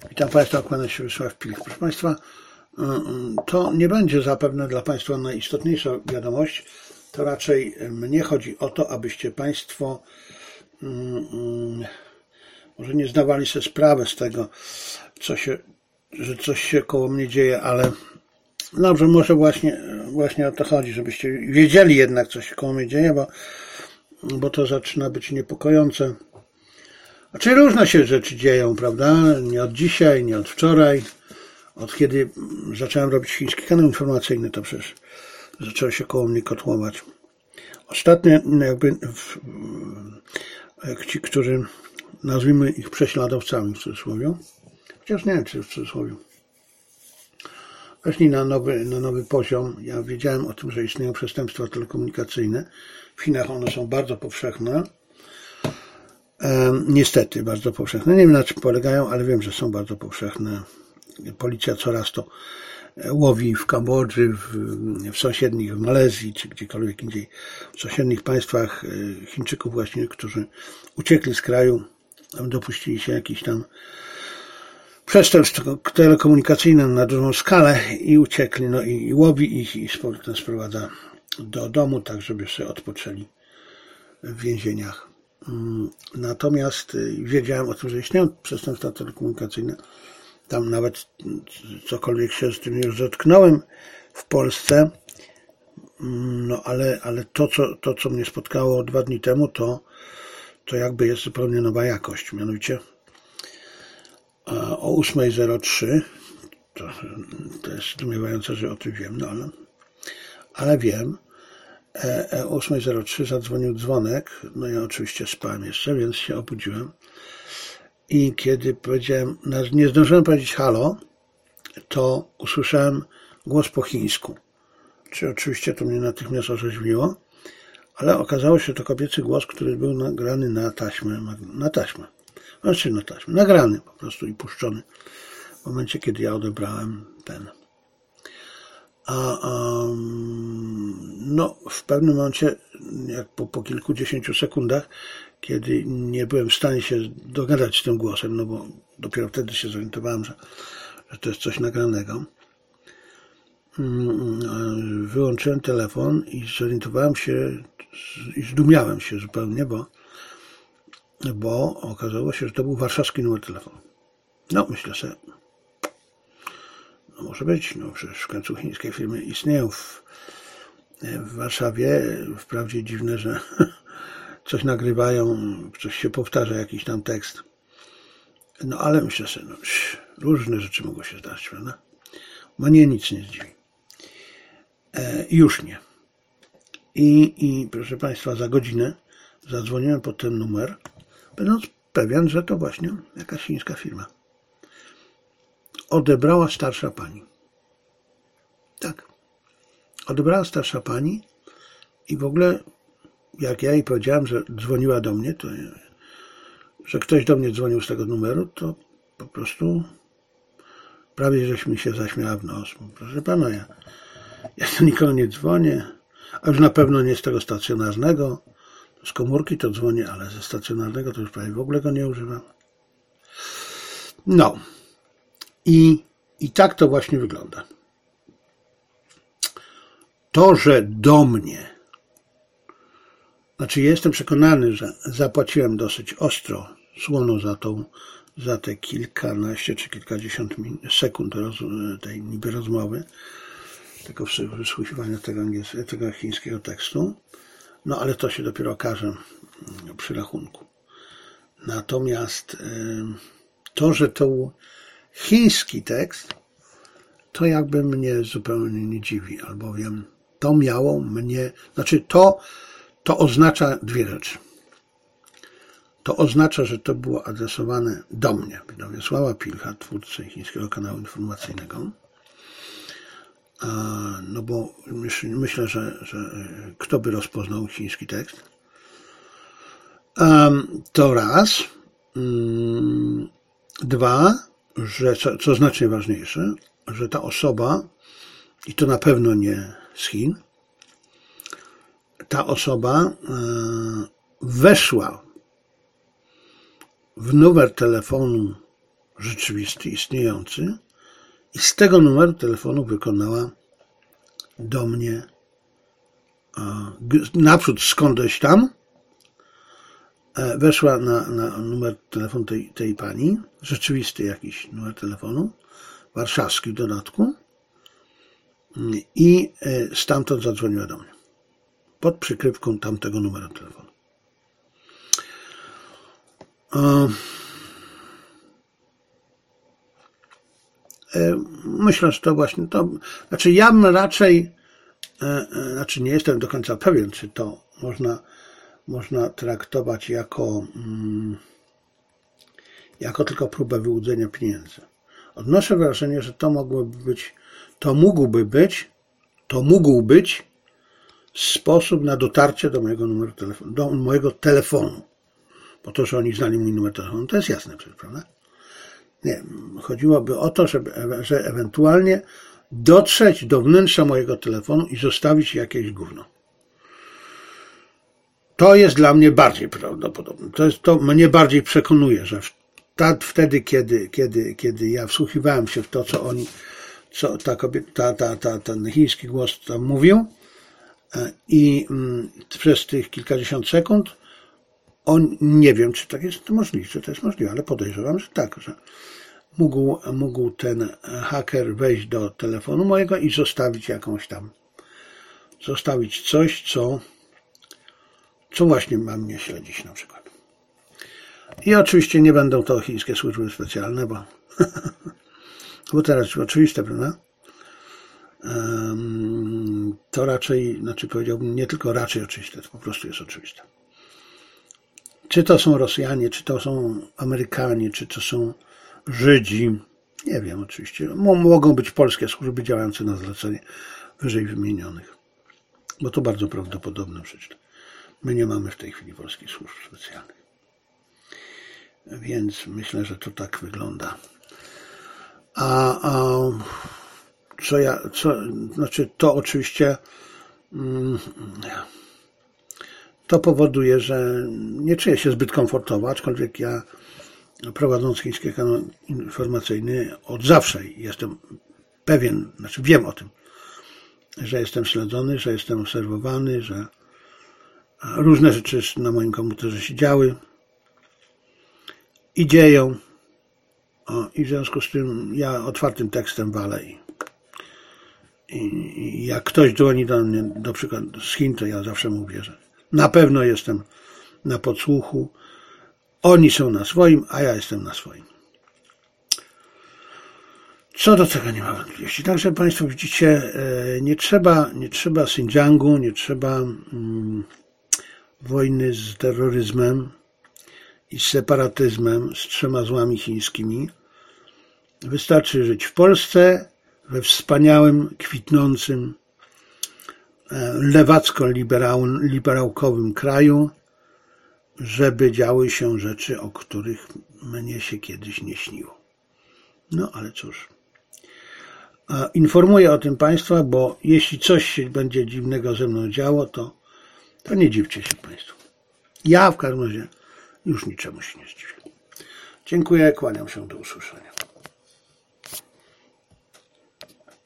Witam Państwa, kłania się Wiesław Pilch. Proszę Państwa, to nie będzie zapewne dla Państwa najistotniejsza wiadomość. To raczej mnie chodzi o to, abyście Państwo może nie zdawali sobie sprawy z tego, że coś się koło mnie dzieje, ale dobrze, może właśnie o to chodzi, żebyście wiedzieli jednak, co się koło mnie dzieje, bo to zaczyna być niepokojące. Znaczy różne się rzeczy dzieją, prawda? Nie od dzisiaj, nie od wczoraj. Od kiedy zacząłem robić chiński kanał informacyjny, to przecież zaczęło się koło mnie kotłować. Ostatnio ci, którzy nazwijmy ich prześladowcami w cudzysłowie, chociaż nie wiem, czy w cudzysłowie, weszli na nowy poziom. Ja wiedziałem o tym, że istnieją przestępstwa telekomunikacyjne. W Chinach one są bardzo powszechne. Niestety bardzo powszechne. Nie wiem, na czym polegają, ale wiem, że są bardzo powszechne. Policja coraz to łowi w Kambodży, w sąsiednich, w Malezji, czy gdziekolwiek indziej, w sąsiednich państwach Chińczyków właśnie, którzy uciekli z kraju, dopuścili się jakichś tam przestępstw telekomunikacyjnych na dużą skalę i uciekli, no i łowi ich i z powrotem sprowadza do domu, tak żeby sobie odpoczęli w więzieniach. Natomiast wiedziałem o tym, że istnieją przestępstwa telekomunikacyjne. Tam nawet cokolwiek się z tym już dotknąłem w Polsce. No ale to co mnie spotkało 2 dni temu, to jakby jest zupełnie nowa jakość. Mianowicie o 8:03, to jest zdumiewające, że o tym wiem, no ale wiem, o 8:03 zadzwonił dzwonek, no ja oczywiście spałem jeszcze, więc się obudziłem i kiedy powiedziałem, nie zdążyłem powiedzieć halo, to usłyszałem głos po chińsku. Czy oczywiście to mnie natychmiast orzeźwiło, ale okazało się, że to kobiecy głos, który był nagrany na taśmę, nagrany po prostu i puszczony w momencie, kiedy ja odebrałem ten. No, w pewnym momencie, jak po kilkudziesięciu sekundach, kiedy nie byłem w stanie się dogadać z tym głosem, no bo dopiero wtedy się zorientowałem, że to jest coś nagranego, wyłączyłem telefon i zorientowałem się i zdumiałem się zupełnie, bo okazało się, że to był warszawski numer telefonu. No, myślę sobie, no może być, no przecież w końcu chińskie firmy istnieją w Warszawie. Wprawdzie dziwne, że coś nagrywają, coś się powtarza, jakiś tam tekst. No ale myślę sobie, no, różne rzeczy mogą się zdarzyć, prawda? Mnie nic nie zdziwi. Już nie. I proszę Państwa, za godzinę zadzwoniłem po ten numer, będąc pewien, że to właśnie jakaś chińska firma. Odebrała starsza pani. Tak. Odebrała starsza pani i w ogóle, jak ja jej powiedziałem, że dzwoniła do mnie, to że ktoś do mnie dzwonił z tego numeru, to po prostu prawie żeś mi się zaśmiała w nos. Proszę pana, ja do nikogo nie dzwonię, a już na pewno nie z tego stacjonarnego. Z komórki to dzwonię, ale ze stacjonarnego to już prawie w ogóle go nie używam. No. I tak to właśnie wygląda. To, że do mnie, znaczy jestem przekonany, że zapłaciłem dosyć ostro, słono za te kilkanaście czy kilkadziesiąt sekund tej niby rozmowy, tego wysłuchiwania tego chińskiego tekstu, no ale to się dopiero okaże przy rachunku. Natomiast to, że to był chiński tekst, to jakby mnie zupełnie nie dziwi, albowiem to miało mnie, znaczy to oznacza 2 rzeczy. To oznacza, że to było adresowane do mnie, do Wiesława Pilcha, twórcy chińskiego kanału informacyjnego. No bo myślę, że kto by rozpoznał chiński tekst. To raz. 2, że co znacznie ważniejsze, że ta osoba, i to na pewno nie z Chin, ta osoba weszła w numer telefonu rzeczywisty, istniejący i z tego numeru telefonu wykonała do mnie naprzód skądś tam, weszła na numer telefonu tej pani, rzeczywisty jakiś numer telefonu, warszawski w dodatku, i stamtąd zadzwoniła do mnie pod przykrywką tamtego numeru telefonu. Myślę, że to właśnie to, znaczy ja bym raczej, nie jestem do końca pewien, czy to można traktować jako tylko próbę wyłudzenia pieniędzy. Odnoszę wrażenie, że to mógł być sposób na dotarcie do mojego numeru telefonu, do mojego telefonu. Bo to, że oni znali mój numer telefonu, to jest jasne przecież, prawda? Nie, chodziłoby o to, że ewentualnie dotrzeć do wnętrza mojego telefonu i zostawić jakieś gówno. To jest dla mnie bardziej prawdopodobne. To mnie bardziej przekonuje, że wtedy, kiedy ja wsłuchiwałem się w to, co ta kobieta, ten chiński głos tam mówił, i przez tych kilkadziesiąt sekund nie wiem, czy tak jest możliwe, czy to jest możliwe, ale podejrzewam, że tak, że mógł ten haker wejść do telefonu mojego i zostawić coś, co właśnie ma mnie śledzić na przykład. I oczywiście nie będą to chińskie służby specjalne, bo teraz jest oczywiste, prawda? To raczej, powiedziałbym, nie tylko raczej oczywiste, to po prostu jest oczywiste. Czy to są Rosjanie, czy to są Amerykanie, czy to są Żydzi, nie wiem oczywiście. Mogą być polskie służby działające na zlecenie wyżej wymienionych, bo to bardzo prawdopodobne przecież. My nie mamy w tej chwili polskich służb specjalnych. Więc myślę, że to tak wygląda. To oczywiście to powoduje, że nie czuję się zbyt komfortowo, aczkolwiek ja, prowadząc chiński kanał informacyjny, od zawsze jestem pewien, wiem o tym, że jestem śledzony, że jestem obserwowany, że różne rzeczy na moim komputerze się działy i dzieją. I w związku z tym ja otwartym tekstem walę i jak ktoś dzwoni do mnie, na przykład z Chin, to ja zawsze mówię, że na pewno jestem na podsłuchu, oni są na swoim, a ja jestem na swoim. Co do tego nie ma wątpliwości. Także Państwo widzicie, nie trzeba Xinjiangu, nie trzeba wojny z terroryzmem i z separatyzmem, z 3 złami chińskimi. Wystarczy żyć w Polsce, we wspaniałym, kwitnącym, lewacko-liberałkowym kraju, żeby działy się rzeczy, o których mnie się kiedyś nie śniło. No ale cóż. Informuję o tym Państwa, bo jeśli coś się będzie dziwnego ze mną działo, to nie dziwcie się Państwo. Ja w każdym razie już niczemu się nie zdziwię. Dziękuję, kłaniam się, do usłyszenia.